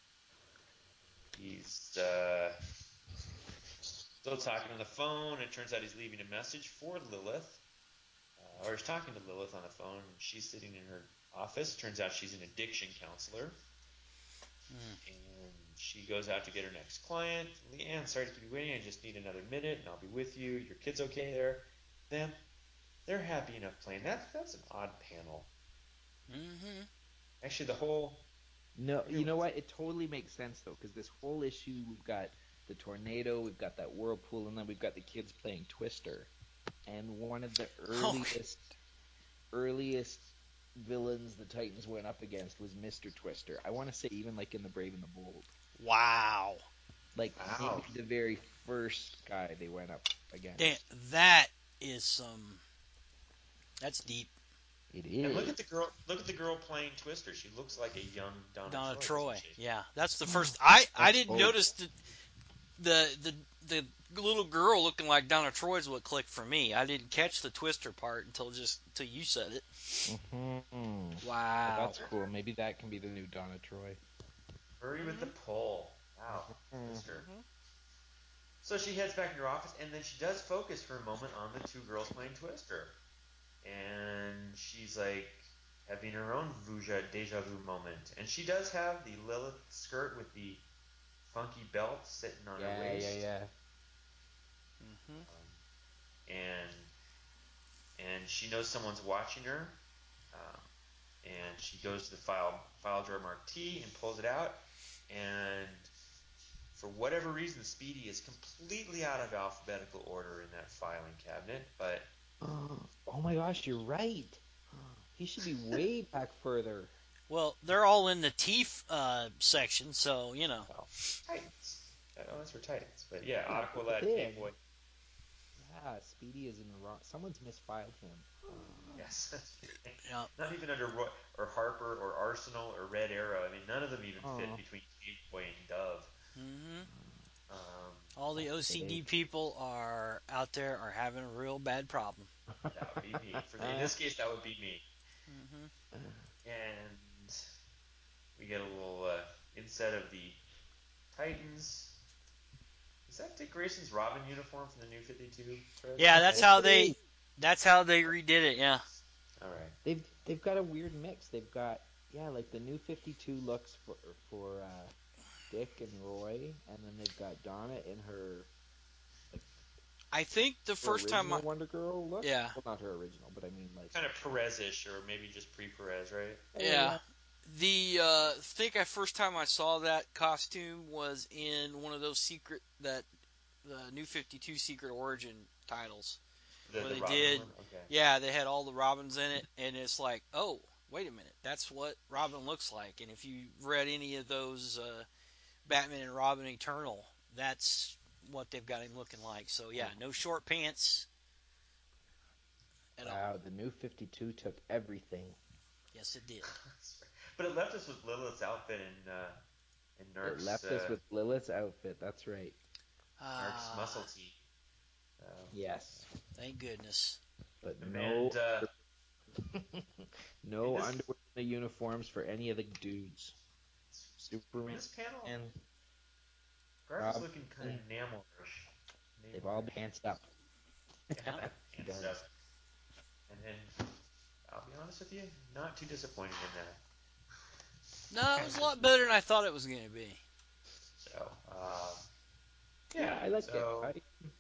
he's uh, still talking on the phone. It turns out he's leaving a message for Lilith, uh, or he's talking to Lilith on the phone, and she's sitting in her office. Turns out she's an addiction counselor. Mm. And she goes out to get her next client. "Leanne, sorry to keep you waiting. I just need another minute, and I'll be with you. Your kid's okay there?" Them, they're happy enough playing. That's that's an odd panel. Mm-hmm. Actually, the whole No, you know everyone's what? It totally makes sense though, because this whole issue, we've got the tornado, we've got that whirlpool, and then we've got the kids playing Twister. And one of the Oh, earliest, earliest villains the Titans went up against was Mister Twister. I want to say even like in the Brave and the Bold, wow. like wow. maybe the very first guy they went up Damn, against. that is some. That's deep. It And look at is. the girl. Look at the girl playing Twister. She looks like a young Donna Donna Troy, doesn't Troy. she? Yeah, that's the first. I I Let's didn't hope. notice the the the the little girl looking like Donna Troy is what clicked for me. I didn't catch the Twister part until just until you said it. Mm-hmm. Well, Wow. that's cool. Maybe that can be the new Donna Troy. Hurry with the Mm-hmm. pull. Wow, Mm-hmm. Twister. Mm-hmm. So she heads back to her office, and then she does focus for a moment on the two girls playing Twister. And she's like having her own Vuja deja vu moment. And she does have the Lilith skirt with the funky belt sitting on her Yeah, yeah, waist. yeah. Mm-hmm. Um, and and she knows someone's watching her. Um, and she goes to the file file drawer marked T and pulls it out. And for whatever reason, Speedy is completely out of alphabetical order in that filing cabinet. But Oh my gosh, you're right. He should be way back further. Well, they're all in the Teeth uh, section, so you know. Well, Titans. Oh, that's for Titans. But yeah, Yeah, but the Aqualad, thing. K-Boy. Yeah, Speedy is in the wrong. Someone's misfiled him. Uh, Yes. Yeah. Not even under Roy, or Harper or Arsenal or Red Arrow. I mean, none of them even fit oh, between K-Boy and Dove. hmm Um, All the that's O C D big. people are out there are having a real bad problem. that would be me. For the, in this case, that would be me. hmm And we get a little uh, instead of the Titans. Is that Dick Grayson's Robin uniform from the New fifty-two? Chris? Yeah, I that's I, think how it they. is. That's how they redid it. Yeah. all right. They've they've got a weird mix. They've got yeah, like the new fifty-two looks for for uh, Dick and Roy, and then they've got Donna in her like I think the her first time I. original Wonder Girl look. Yeah. Well, not her original, but I mean like Kind of Perez-ish, or maybe just pre-Perez, right? yeah, yeah, Yeah. yeah. The uh, think I first time I saw that costume was in one of those secret that the New fifty-two Secret Origin titles The where the they Robin did. one. Okay. Yeah, they had all the Robins in it, and it's like, oh, wait a minute, that's what Robin looks like. And if you read any of those uh, Batman and Robin Eternal, that's what they've got him looking like. So yeah, Oh, no short pants at wow, all. the new fifty-two took everything. Yes, it did. But it left us with Lilith's outfit and uh, and It Narc's left us uh, with Lilith's outfit. That's right. Narc's muscle Ah, tee. Uh, Yes, thank goodness. but no and uh, I mean no this underwear in the uniforms for any of the dudes. I mean Superman, this panel, Garth is Robin, looking kind of enamelish. they've all Enamelish. danced up. Yeah. He and does. stuff. And then I'll be honest with you, not too disappointed in that. No, it Kind was of a lot just better than I thought it was going to be. so. Um, Yeah, yeah. I like it. So I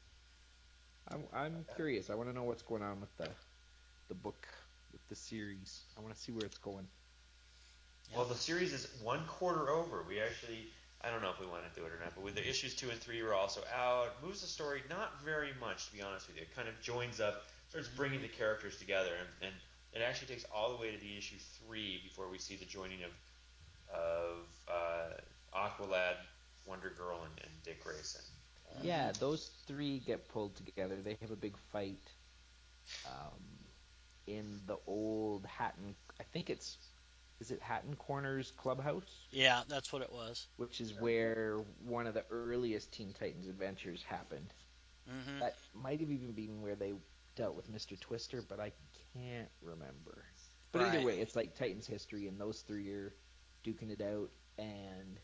I'm, I'm uh, curious. I want to know what's going on with the the book with the series. I want to see where it's going. well, Yep. the series is one quarter over. We actually, I don't know if we want to do it or not, but with the issues two and three were also out. Moves the story not very much, to be honest with you. It kind of joins up, starts bringing hmm the characters together, and, and it actually takes all the way to the issue three before we see the joining of of uh, Aqualad, Wonder Girl, and, and Dick Grayson. Uh, hmm Yeah, those three get pulled together. They have a big fight um, in the old Hatton. I think it's is it Hatton Corners Clubhouse, Yeah, that's what it was. which is where one of the earliest Teen Titans adventures happened. hmm That might have even been where they dealt with Mister Twister, but I can't remember. But either Right. way, it's like Titans history, and those three are duking it out. And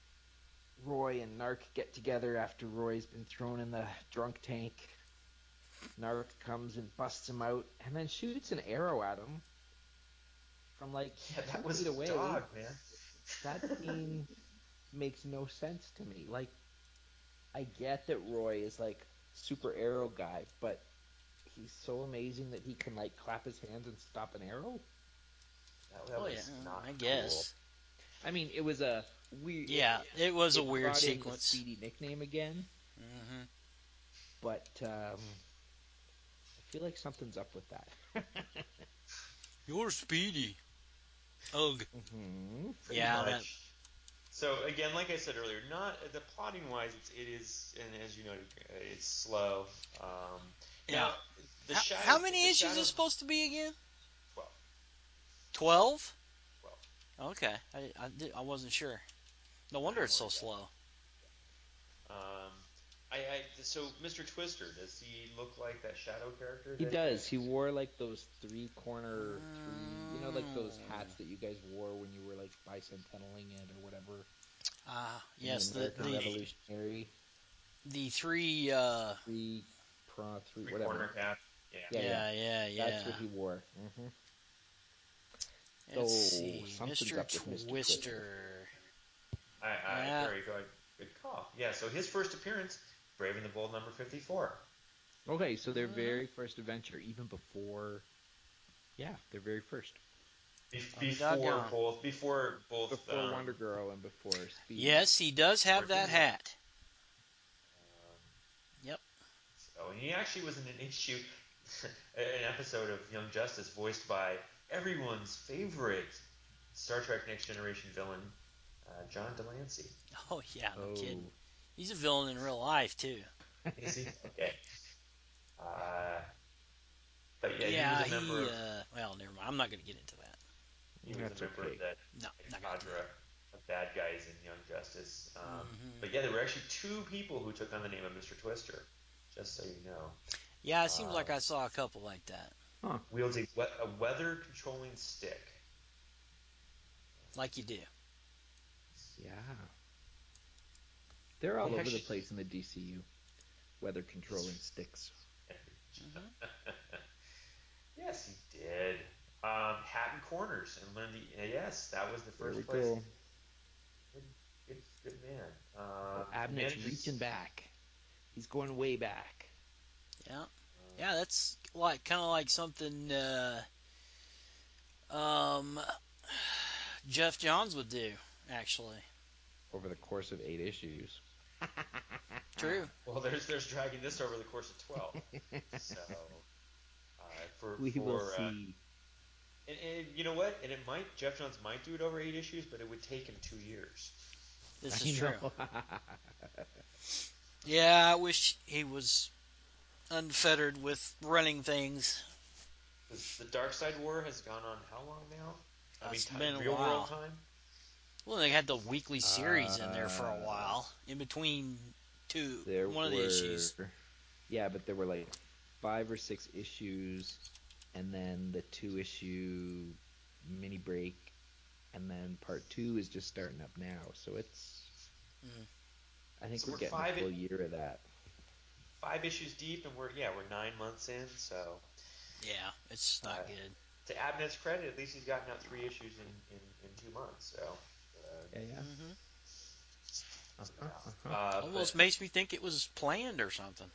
Roy and Narc get together after Roy's been thrown in the drunk tank. Narc comes and busts him out, and then shoots an arrow at him from like yeah, two that was feet a away. dog, man. That scene makes no sense to me. Like, I get that Roy is like super arrow guy, but he's so amazing that he can like clap his hands and stop an arrow. that, that Oh yeah, was not I cool. guess. I mean, it was a weird. It, Yeah, it was a it weird brought in the sequence. Speedy nickname again, hmm but um, I feel like something's up with that. You're speedy. Ugh. hmm Pretty Yeah, that. much. So again, like I said earlier, not the plotting wise, it's, it is, and as you noted, uh, it's slow. Um, Yeah. now, the How, shadow, how many the issues is shadow, it supposed to be again? twelve, Twelve. twelve, Okay, I I, did, I wasn't sure. No wonder nine it's more so to go. slow. Um, I, I, so Mister Twister, does he look like that shadow character He that? does. He wore like those three corner, three, you know, like those hats Mm. that you guys wore when you were like bicentenaling it or whatever Ah, in the yes, the American the The Revolutionary. the three. Uh, Three, pro, three, three whatever. corner cap. Yeah. Yeah, yeah. yeah, yeah, That's yeah. what he wore. hmm Let's So see, something's Mister up with Mister Twister. Twister. I, I Yeah, very good, good call. Yeah. So his first appearance, Brave and the Bold number fifty-four. Okay, so their hmm very first adventure, even before, yeah, their very first, I'll be Before doggone. both, before both, before um, Wonder Girl and before Speedy. Yes, he does before have that Jimmy left. hat. Um, Yep. so and he actually was in an issue, an episode of Young Justice, voiced by everyone's favorite. Star Trek Next Generation villain uh, John Delancey. Oh yeah, no kidding. Oh. He's a villain in real life too. Is he? Okay. Uh, but yeah, he was Yeah, a member he. of Uh, well, never mind. I'm not going to get into that. he was a That's member of okay. that, No, that not going to do cadre that. of bad guys in Young Justice. Um, Hmm. but yeah, there were actually two people who took on the name of Mister Twister. Just so you know, Yeah, it seems like uh, I saw a couple like that. Huh. wields a, we- a weather controlling stick. Like you do. Yeah. They're He all over the actually, place in the D C U. Weather controlling sticks. Hmm. yes, he did. Um, Hatton Corners and learned the yes, that was the There we first place. go. Good, good, good man. Um, Oh, he Abnett's manages. reaching back. He's going way back. Yeah. Uh, Yeah, that's like kind of like something uh, um, Jeff Johns would do, actually. Over the course of eight issues. True. well, there's there's dragging this over the course of twelve. So uh, for We will for uh, see. and, and you know what? And it might Jeff Johns might do it over eight issues, but it would take him two years. This is I know. true. Yeah, I wish he was unfettered with running things. Because the Dark Side War has gone on how long now? I Uh, mean, it's t- been a real world while. time. Well, they had the weekly series in there for a uh, while, in between two, there one of the issues. were, yeah, but there were like five or six issues, and then the two issue mini break, and then part two is just starting up now. So it's, Mm, I think So we're we're getting a five full year of that. five issues deep, and we're yeah we're nine months in. So yeah, it's uh, not good. to Abnett's credit, at least he's gotten out three issues in in, in two months. So uh, Yeah, yeah. Hmm. Uh-huh, uh-huh. uh, but Almost makes me think it was planned or something.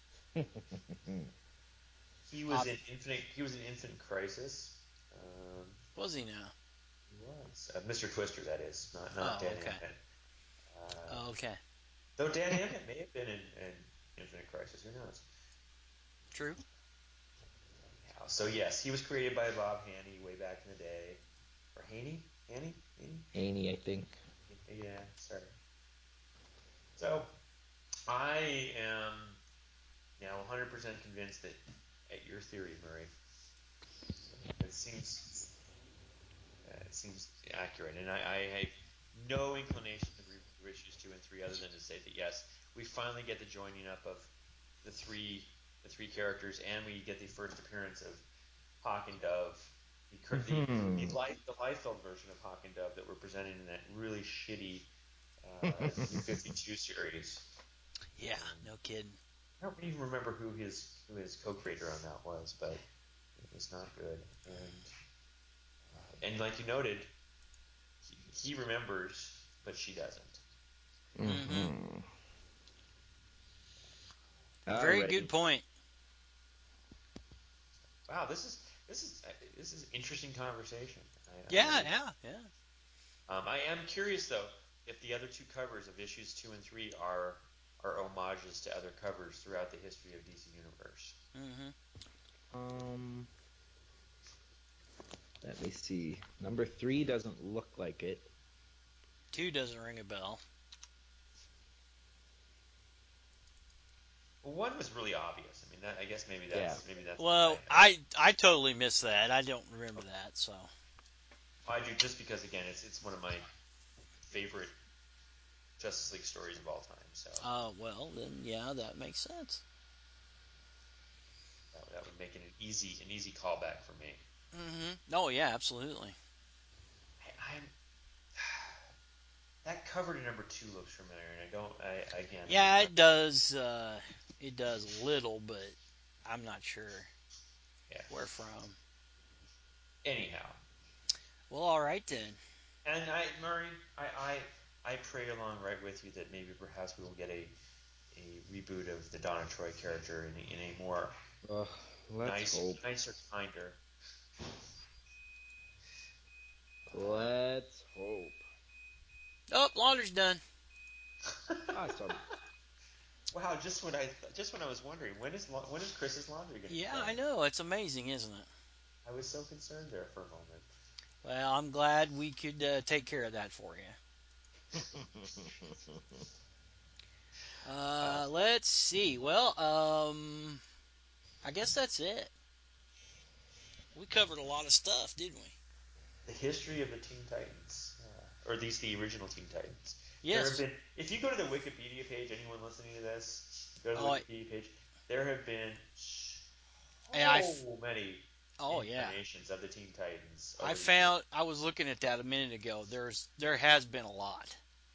he was Ob- in Infinite. He was in Infinite Crisis. Um, was he now? he was uh, Mister Twister. That is not not Oh, Dan okay. Abnett. Uh, Oh, okay. though Dan Abnett may have been in, in Infinite Crisis. Who knows? True. Yeah, so yes, he was created by Bob Haney way back in the day. Or Haney? Haney? Haney? Annie, I think. Yeah, sorry. So I am now one hundred percent convinced that at your theory, Murray, it seems uh, it seems accurate, and I, I have no inclination to review issues two and three other than to say that yes, we finally get the joining up of the three the three characters, and we get the first appearance of Hawk and Dove, the the the, Hmm. light, the Liefeld version of Hawk and Dove that were presented in that really shitty uh, New fifty-two series. Yeah, Um, no kidding. I don't even remember who his who his co-creator on that was, but it was not good. And uh, and like you noted, he, he remembers, but she doesn't. Hmm. Mm-hmm. Very good Alrighty. point. Wow, this is this is uh, this is interesting conversation. Yeah, I, yeah, yeah. I um I am curious though if the other two covers of issues two and three are are homages to other covers throughout the history of D C Universe. Hmm. Um, let me see. Number three doesn't look like it. Two doesn't ring a bell. Well, one was really obvious. I mean, that, I guess maybe Yeah. that's maybe that's what Well, I, I I I totally missed that. I don't remember that. So, I do just because again it's it's one of my favorite Justice League stories of all time. So uh, well, then yeah, that makes sense. that, that would make it an easy an easy callback for me. Hmm. Oh yeah, absolutely. I, I'm that cover to number two looks familiar, and I don't. I again, Yeah, I, I it does. Uh, it does a little, but I'm not sure yeah. where from. Anyhow, Well, all right then. and I Murray, I I I pray along right with you that maybe perhaps we will get a a reboot of the Donna Troy character in a, in a more Ugh, let's nice, hope. nicer, kinder. Let's hope. Oh, laundry's done. Awesome. Wow, just when I just when I was wondering when is when is Chris's laundry going to be Yeah, I done? know. It's amazing, isn't it? I was so concerned there for a moment. Well, I'm glad we could uh, take care of that for you. Uh, Uh, let's see. Well, um, I guess that's it. We covered a lot of stuff, didn't we? the history of the Teen Titans, uh, or at least the original Teen Titans. There have Yes. been, if you go to the Wikipedia page, anyone listening to this, go to the Oh, I, Wikipedia page. There have been and I, so many oh yeah. incarnations of the Teen Titans I over the years. found. I was looking at that a minute ago. There's, there has been a lot.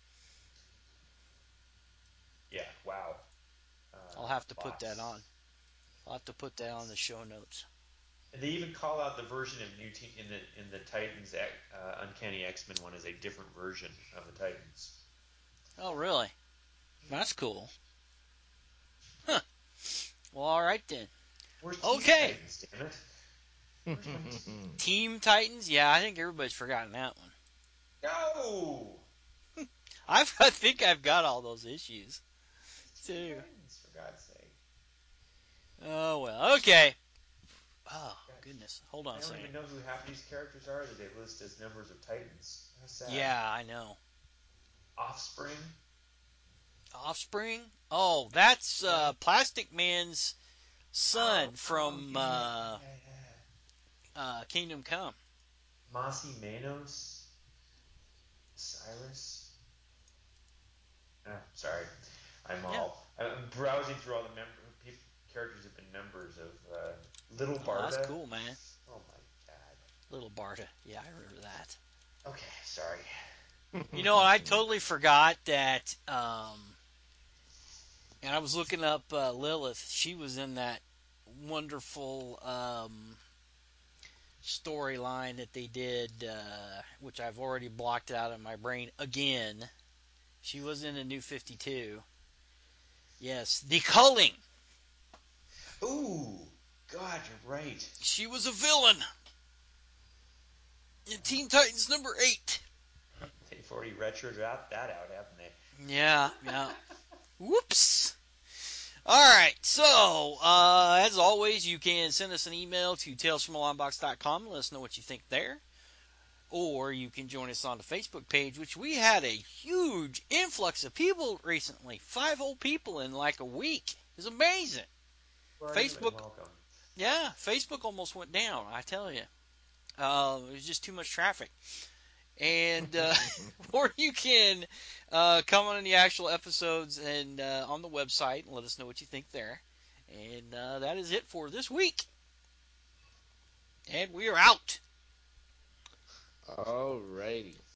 Yeah, wow. Uh, I'll have to put that lots. on. I'll have to put that on the show notes. And they even call out the version of New Teen in the in the Titans uh, Uncanny X-Men one as a different version of the Titans. Oh, really? That's cool. Huh. Well, all right then. Where's Teen Okay. Titans? Damn it! Where's my teen? Team Titans. Yeah, I think everybody's forgotten that one. No, I've, I think I've got all those issues it's Teen too. Titans for God's sake. Oh well. Okay. Oh God, goodness. Hold on I a don't second. even know who half these characters are that they list as members of Titans. How sad. Yeah, I know. Offspring. Offspring. Oh, that's Yeah. uh, Plastic Man's Oh, son oh from yeah, uh, yeah, yeah. uh, Kingdom Come. Mossy Manos. Cyrus. Oh, sorry, I'm Yeah. all I'm browsing through all the mem- people, characters have been members of uh, Little Oh, that's Barda. cool, man. Oh my god. Little Barta. Yeah, I remember that. Okay, sorry. You know, I totally forgot that. Um, and I was looking up uh, Lilith. She was in that wonderful um, storyline that they did, uh, which I've already blocked out of my brain again. She was in a New fifty-two. Yes, The Culling. Ooh, God, you're right. She was a villain in Teen Titans number eight. They've already retroed that, that out, haven't they? Yeah, yeah. Whoops. All right, so uh, as always, you can send us an email to tales from alarm box dot com and let us know what you think there. Or you can join us on the Facebook page, which we had a huge influx of people recently. Five whole people in like a week. It's amazing. Who are you and Facebook, welcome. yeah, Facebook almost went down, I tell you. Uh, it was just too much traffic. And uh, or you can uh, come on the actual episodes and uh, on the website and let us know what you think there. And uh, that is it for this week. And we are out. Alrighty.